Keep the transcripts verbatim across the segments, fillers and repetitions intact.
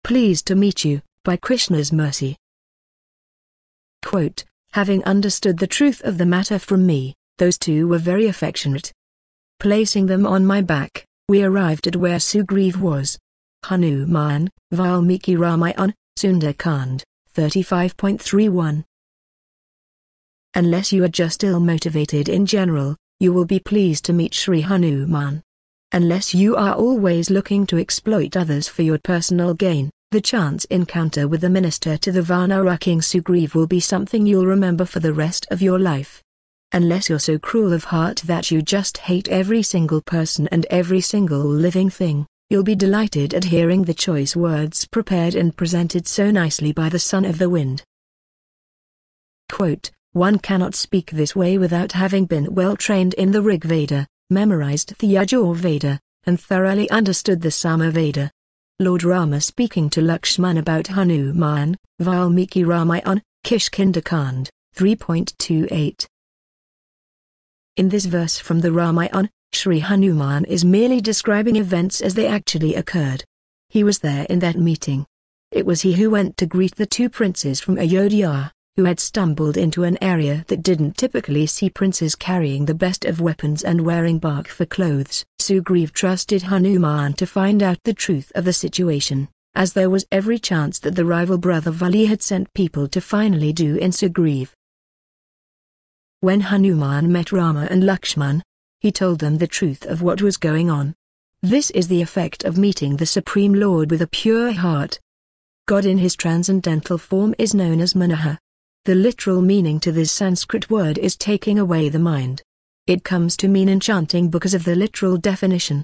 pleased to meet you, by Krishna's mercy. Quote, having understood the truth of the matter from me, those two were very affectionate. Placing them on my back, we arrived at where Sugriv was. Hanuman, Valmiki Ramayana, Sundar-Kand, thirty-five point three one. Unless you are just ill-motivated in general, you will be pleased to meet Sri Hanuman. Unless you are always looking to exploit others for your personal gain, the chance encounter with the minister to the Vanara king Sugriv will be something you'll remember for the rest of your life. Unless you're so cruel of heart that you just hate every single person and every single living thing, you'll be delighted at hearing the choice words prepared and presented so nicely by the son of the wind. Quote, one cannot speak this way without having been well trained in the Rig Veda, memorized the Yajur Veda, and thoroughly understood the Sama Veda. Lord Rama speaking to Lakshman about Hanuman, Valmiki Ramayana, Kishkinda-Kand, three point two eight. In this verse from the Ramayana, Sri Hanuman is merely describing events as they actually occurred. He was there in that meeting. It was he who went to greet the two princes from Ayodhya, who had stumbled into an area that didn't typically see princes carrying the best of weapons and wearing bark for clothes. Sugriv trusted Hanuman to find out the truth of the situation, as there was every chance that the rival brother Vali had sent people to finally do in Sugriv. When Hanuman met Rama and Lakshman, he told them the truth of what was going on. This is the effect of meeting the Supreme Lord with a pure heart. God in his transcendental form is known as Manohar. The literal meaning to this Sanskrit word is taking away the mind. It comes to mean enchanting because of the literal definition.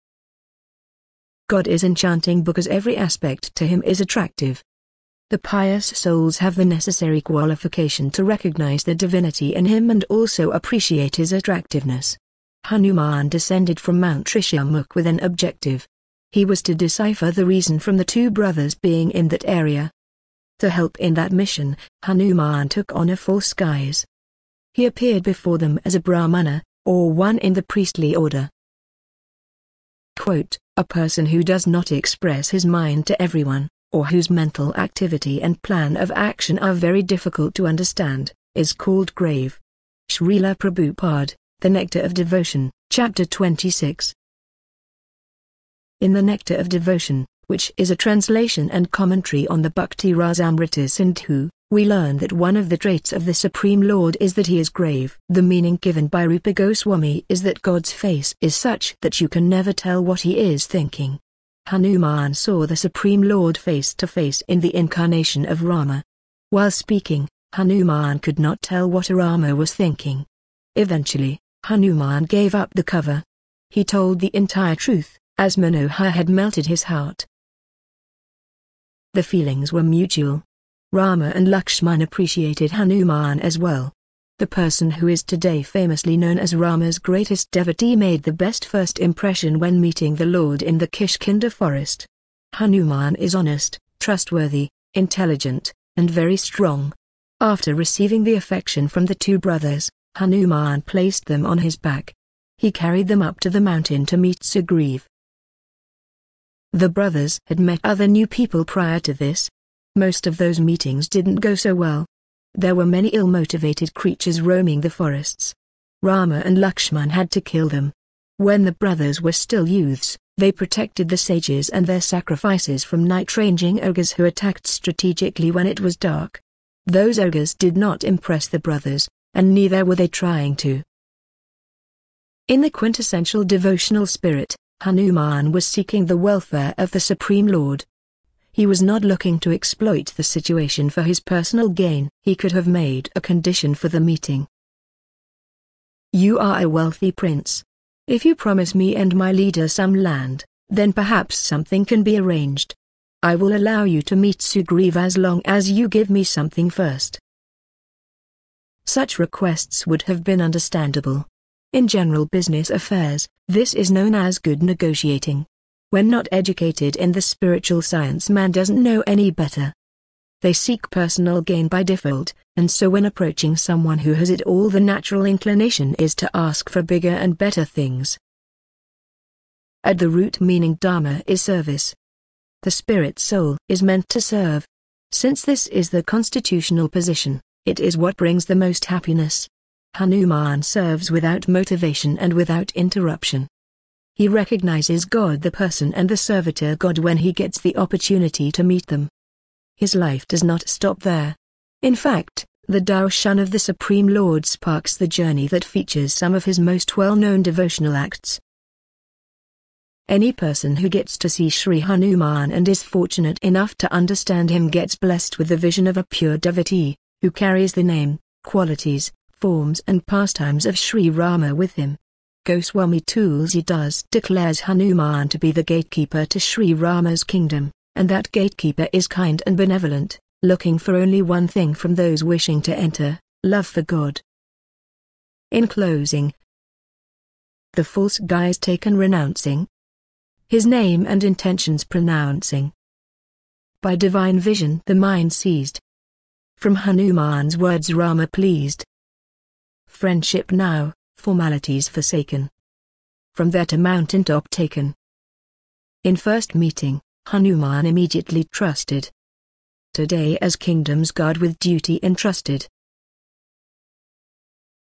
God is enchanting because every aspect to him is attractive. The pious souls have the necessary qualification to recognize the divinity in him and also appreciate his attractiveness. Hanuman descended from Mount Rishyamukh with an objective. He was to decipher the reason from the two brothers being in that area. To help in that mission, Hanuman took on a false guise. He appeared before them as a Brahmana, or one in the priestly order. Quote, a person who does not express his mind to everyone, or whose mental activity and plan of action are very difficult to understand, is called grave. Srila Prabhupada, The Nectar of Devotion, Chapter twenty-six. In The Nectar of Devotion, which is a translation and commentary on the Bhakti Rasamrita Sindhu, we learn that one of the traits of the Supreme Lord is that he is grave. The meaning given by Rupa Goswami is that God's face is such that you can never tell what he is thinking. Hanuman saw the Supreme Lord face to face in the incarnation of Rama. While speaking, Hanuman could not tell what Rama was thinking. Eventually, Hanuman gave up the cover. He told the entire truth, as Manohar had melted his heart. The feelings were mutual. Rama and Lakshman appreciated Hanuman as well. The person who is today famously known as Rama's greatest devotee made the best first impression when meeting the Lord in the Kishkinda forest. Hanuman is honest, trustworthy, intelligent, and very strong. After receiving the affection from the two brothers, Hanuman placed them on his back. He carried them up to the mountain to meet Sugriv. The brothers had met other new people prior to this. Most of those meetings didn't go so well. There were many ill-motivated creatures roaming the forests. Rama and Lakshman had to kill them. When the brothers were still youths, they protected the sages and their sacrifices from night-ranging ogres who attacked strategically when it was dark. Those ogres did not impress the brothers, and neither were they trying to. In the quintessential devotional spirit, Hanuman was seeking the welfare of the Supreme Lord. He was not looking to exploit the situation for his personal gain. He could have made a condition for the meeting. You are a wealthy prince. If you promise me and my leader some land, then perhaps something can be arranged. I will allow you to meet Sugriv as long as you give me something first. Such requests would have been understandable. In general business affairs, this is known as good negotiating. When not educated in the spiritual science, man doesn't know any better. They seek personal gain by default, and so when approaching someone who has it all, the natural inclination is to ask for bigger and better things. At the root meaning Dharma is service. The spirit soul is meant to serve. Since this is the constitutional position, it is what brings the most happiness. Hanuman serves without motivation and without interruption. He recognizes God the person and the servitor God when he gets the opportunity to meet them. His life does not stop there. In fact, the darshan of the Supreme Lord sparks the journey that features some of his most well-known devotional acts. Any person who gets to see Sri Hanuman and is fortunate enough to understand him gets blessed with the vision of a pure devotee, who carries the name, qualities, forms and pastimes of Sri Rama with him. Goswami Tulsidas declares Hanuman to be the gatekeeper to Sri Rama's kingdom, and that gatekeeper is kind and benevolent, looking for only one thing from those wishing to enter, love for God. In closing, the false guise taken renouncing, his name and intentions pronouncing. By divine vision the mind seized. From Hanuman's words Rama pleased. Friendship now, formalities forsaken. From there to mountain top taken. In first meeting, Hanuman immediately trusted. Today as kingdom's guard with duty entrusted,